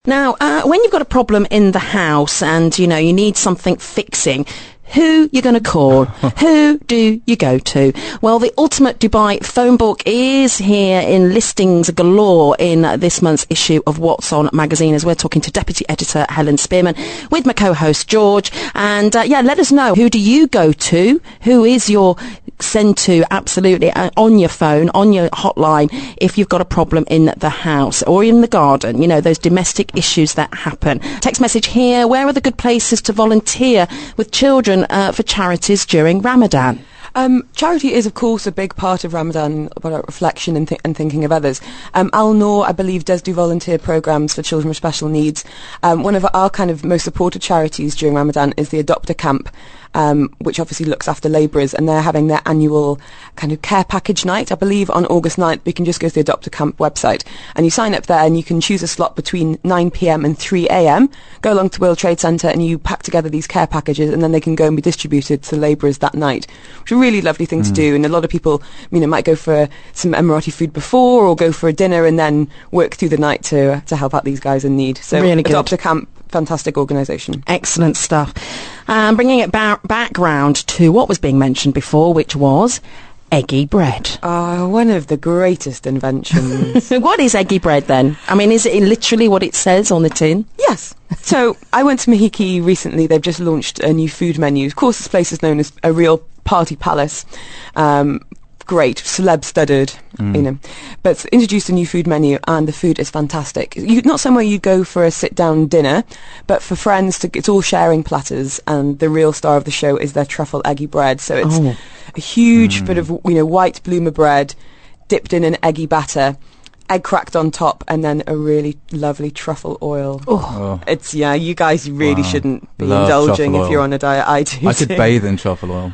Now, when you've got a problem in the house and, you need something fixing, who you're going to call? Who do you go to? Well, the Ultimate Dubai phone book is here in listings galore in this month's issue of What's On magazine, as we're talking to Deputy Editor Helen Spearman with my co-host George. And let us know, who do you go to? Who is your send to absolutely on your phone, on your hotline, if you've got a problem in the house or in the garden, those domestic issues that happen. Text message here, where are the good places to volunteer with children for charities during Ramadan? Charity is, of course, a big part of Ramadan, about reflection and thinking of others. Al Noor, I believe, does do volunteer programmes for children with special needs. One of our kind of most supported charities during Ramadan is the Adopt a Camp, which obviously looks after labourers, and they're having their annual kind of care package night, I believe, on August 9th. You can just go to the Adopt a Camp website and you sign up there, and you can choose a slot between 9 p.m. and 3 a.m. Go along to World Trade Centre and you pack together these care packages, and then they can go and be distributed to labourers that night, which is a really lovely thing to do. And a lot of people, might go for some Emirati food before, or go for a dinner and then work through the night to help out these guys in need. So really good. Adopt a Camp, fantastic organisation. Excellent stuff. Bringing it back round to what was being mentioned before, which was eggy bread. One of the greatest inventions. What is eggy bread then? I mean, is it literally what it says on the tin? Yes. So I went to Mahiki recently. They've just launched a new food menu. Of course, this place is known as a real party palace. Great, celeb-studded, but it's introduced a new food menu, and the food is fantastic. Not somewhere you go for a sit-down dinner, but for friends, it's all sharing platters, and the real star of the show is their truffle eggy bread. So it's a huge bit of, white bloomer bread dipped in an eggy batter, egg cracked on top, and then a really lovely truffle oil. It's, you guys really shouldn't be indulging if you're on a diet. I do. I could bathe in truffle oil.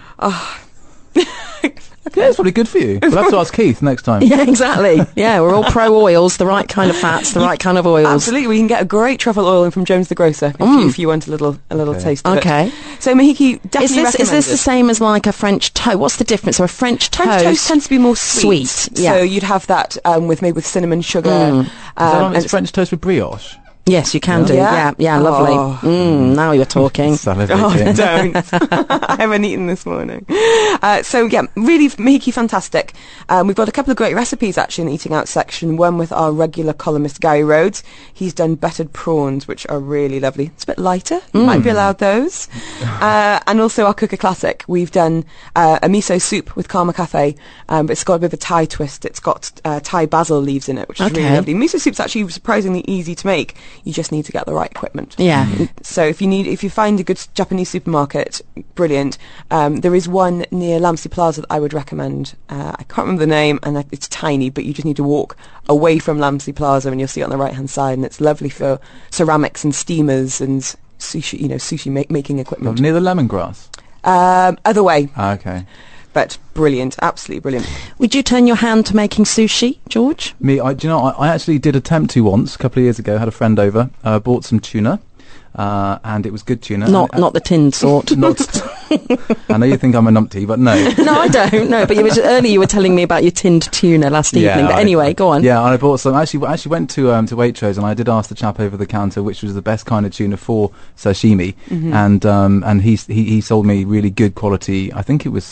Yeah, it's probably good for you. We'll have to ask Keith next time. Yeah, exactly. Yeah, we're all pro oils, the right kind of fats, the right kind of oils. Absolutely, we can get a great truffle oil in from Jones the Grocer if you want a little taste of it. So Mahiki definitely recommended. Is this the same as like a French toast? What's the difference? So a French toast. French toast tends to be more sweet. Yeah. So you'd have that made with cinnamon sugar. It's French toast with brioche. Yes, you can do. Yeah, lovely. Now you're talking. Don't. I haven't eaten this morning. Really, Mahiki, fantastic. We've got a couple of great recipes, actually, in the Eating Out section. One with our regular columnist, Gary Rhodes. He's done buttered prawns, which are really lovely. It's a bit lighter. You might be allowed those. And also our Cooker Classic. We've done a miso soup with Karma Cafe, but it's got a bit of a Thai twist. It's got Thai basil leaves in it, which is really lovely. Miso soup's actually surprisingly easy to make. You just need to get the right equipment. Yeah. So if you find a good Japanese supermarket, brilliant. There is one near Lamsey Plaza that I would recommend. I can't remember the name, and it's tiny, but you just need to walk away from Lamsey Plaza and you'll see it on the right-hand side, and it's lovely for ceramics and steamers and sushi, sushi making equipment. Near the lemongrass? Other way. Okay. But brilliant, absolutely brilliant. Would you turn your hand to making sushi, George? Me, I actually did attempt to once, a couple of years ago. Had a friend over, bought some tuna, and it was good tuna. Not the tinned sort. I know you think I'm a numpty, but no. No, I don't. No, but earlier you were telling me about your tinned tuna last evening. But anyway, go on. Yeah, and I bought some. Actually went to Waitrose, and I did ask the chap over the counter which was the best kind of tuna for sashimi, and he sold me really good quality. I think it was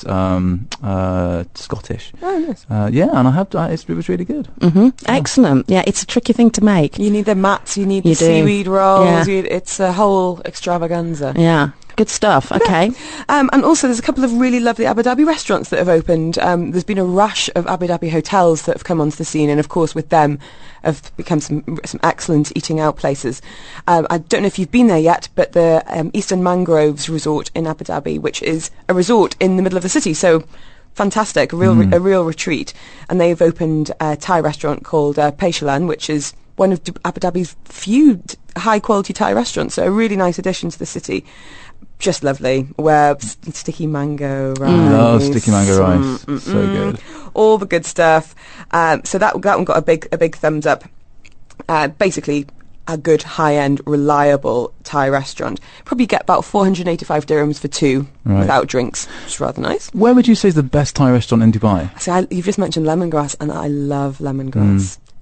Scottish. Oh, nice. And it was really good. Excellent. Yeah, it's a tricky thing to make. You need the mats, you need the seaweed rolls. Yeah. It's a whole extravaganza. Yeah. Good stuff. Okay. And also there's a couple of really lovely Abu Dhabi restaurants that have opened. There's been a rush of Abu Dhabi hotels that have come onto the scene, and of course with them have become some excellent eating out places. I don't know if you've been there yet, but the Eastern Mangroves Resort in Abu Dhabi, which is a resort in the middle of the city, so fantastic, a real retreat. And they've opened a Thai restaurant called Peishalan, which is one of Abu Dhabi's few high-quality Thai restaurants, so a really nice addition to the city. Just lovely. Where sticky mango rice. Love sticky mango rice. So good. All the good stuff. So that one got a big thumbs up. Basically, a good high-end, reliable Thai restaurant. Probably get about 485 dirhams for two without drinks. Which is rather nice. Where would you say is the best Thai restaurant in Dubai? So you've just mentioned lemongrass, and I love lemongrass.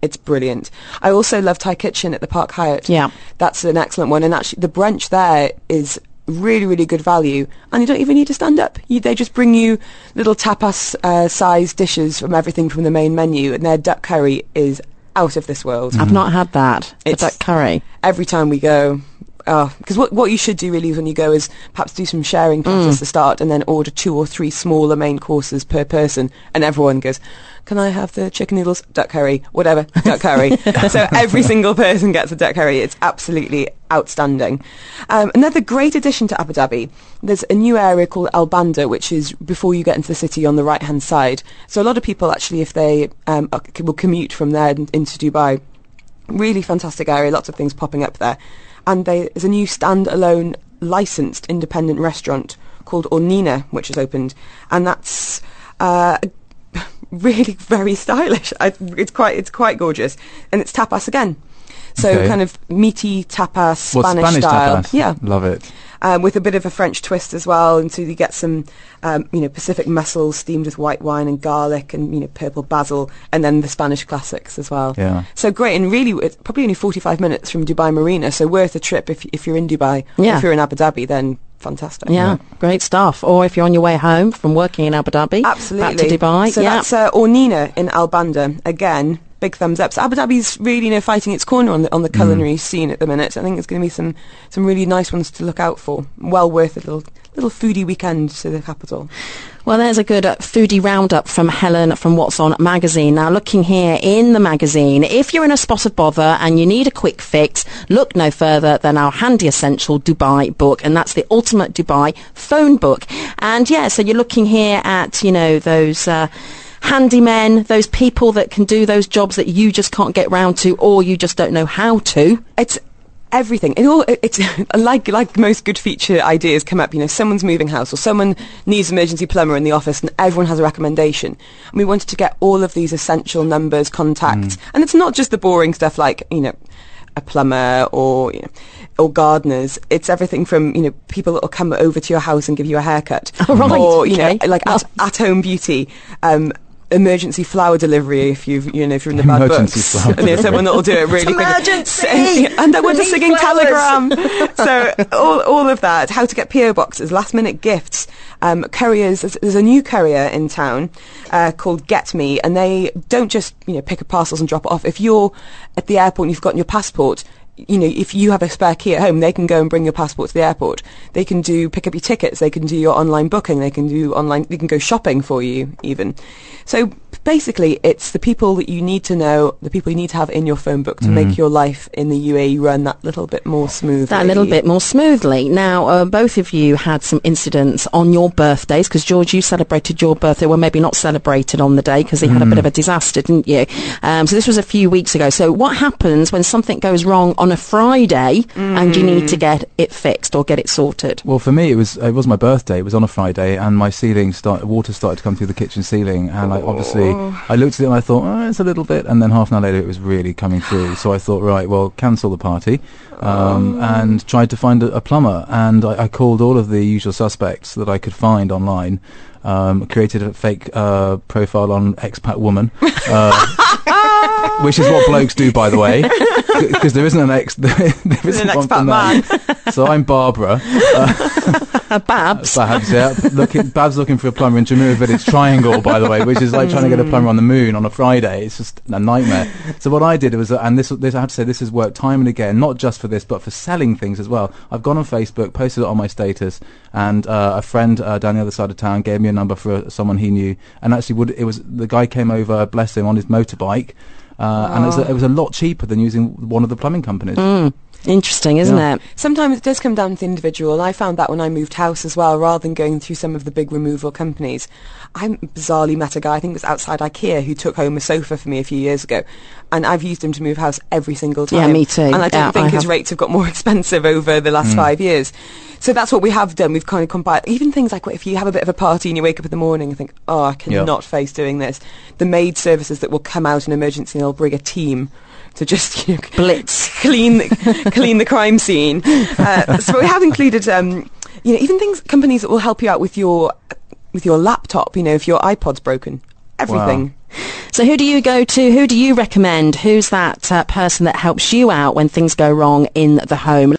It's brilliant. I also love Thai Kitchen at the Park Hyatt. Yeah. That's an excellent one. And actually, the brunch there is really, really good value. And you don't even need to stand up. They just bring you little tapas-sized dishes from everything from the main menu. And their duck curry is out of this world. I've not had that. It's duck curry. Every time we go... because what you should do really when you go is perhaps do some sharing platters to start, and then order 2 or 3 smaller main courses per person, and everyone goes, can I have the chicken noodles, duck curry, whatever, duck curry. So every single person gets a duck curry. It's absolutely outstanding. Another great addition to Abu Dhabi, there's a new area called Al Banda, which is before you get into the city on the right hand side. So a lot of people actually, if they will commute from there into Dubai, really fantastic area, lots of things popping up there. And there's a new standalone licensed independent restaurant called Ornina, which has opened, and that's really very stylish. It's quite gorgeous, and it's tapas again. So kind of meaty tapas, Spanish style. Tapas? Yeah, love it. With a bit of a French twist as well, and so you get some, Pacific mussels steamed with white wine and garlic, and purple basil, and then the Spanish classics as well. Yeah. So great, and really, it's probably only 45 minutes from Dubai Marina, so worth a trip if you're in Dubai. Yeah. If you're in Abu Dhabi, then fantastic. Yeah, great stuff. Or if you're on your way home from working in Abu Dhabi, absolutely, back to Dubai. So that's Ornina in Al Banda again. Big thumbs up. So Abu Dhabi's really, fighting its corner on the culinary scene at the minute. I think there's going to be some really nice ones to look out for. Well worth a little foodie weekend to the capital. Well, there's a good foodie roundup from Helen from What's On magazine. Now, looking here in the magazine, if you're in a spot of bother and you need a quick fix, look no further than our handy essential Dubai book, and that's the Ultimate Dubai phone book. And yeah, so you're looking here at, those handymen, those people that can do those jobs that you just can't get round to, or you just don't know how to. It's everything. It's like most good feature ideas come up. Someone's moving house, or someone needs an emergency plumber in the office, and everyone has a recommendation. And we wanted to get all of these essential numbers, contacts, and it's not just the boring stuff like a plumber or gardeners. It's everything from people that will come over to your house and give you a haircut, right, or okay. at home beauty. Emergency flower delivery if you're in the bad books, and there's someone that will do it really emergency quick. And I want a singing flowers. telegram. So all of that, how to get PO boxes, last minute gifts, couriers. There's a new courier in town called Get Me, and they don't just pick up parcels and drop it off. If you're at the airport and you've gotten your passport, if you have a spare key at home, they can go and bring your passport to the airport. They can pick up your tickets. They can do your online booking. They can go shopping for you even. So basically, it's the people that you need to know, the people you need to have in your phone book to make your life in the UAE run that little bit more smoothly. Now, both of you had some incidents on your birthdays, because George, you celebrated your birthday. Well, maybe not celebrated on the day because he had a bit of a disaster, didn't you? So this was a few weeks ago. So what happens when something goes wrong on a Friday and you need to get it fixed or get it sorted? Well, for me, it was my birthday. It was on a Friday, and my water started to come through the kitchen ceiling, and I looked at it and I thought, it's a little bit, and then half an hour later it was really coming through. So I thought, right, well, cancel the party, and tried to find a plumber, and I called all of the usual suspects that I could find online. Created a fake profile on Expat Woman, which is what blokes do, by the way, because there isn't an expat man. So I'm Barbara. Babs. Babs, yeah. Babs looking for a plumber in Jamaica Village Triangle, by the way, which is like trying to get a plumber on the moon on a Friday. It's just a nightmare. So what I did was, and this I have to say, this has worked time and again, not just for this, but for selling things as well. I've gone on Facebook, posted it on my status, and a friend down the other side of town gave me a number for someone he knew, and actually the guy came over, bless him, on his motorbike, and it was a lot cheaper than using one of the plumbing companies. Interesting, isn't it? Sometimes it does come down to the individual, and I found that when I moved house as well, rather than going through some of the big removal companies. I bizarrely met a guy, I think it was outside IKEA, who took home a sofa for me a few years ago, and I've used him to move house every single time. Yeah, me too. And I don't think his rates have got more expensive over the last 5 years. So that's what we have done. We've kind of combined, even things like if you have a bit of a party and you wake up in the morning and think, I cannot face doing this. The maid services that will come out in emergency, and they'll bring a team to just blitz, clean the crime scene. So we have included, even companies that will help you out with your laptop. If your iPod's broken, everything. Wow. So who do you go to? Who do you recommend? Who's that person that helps you out when things go wrong in the home?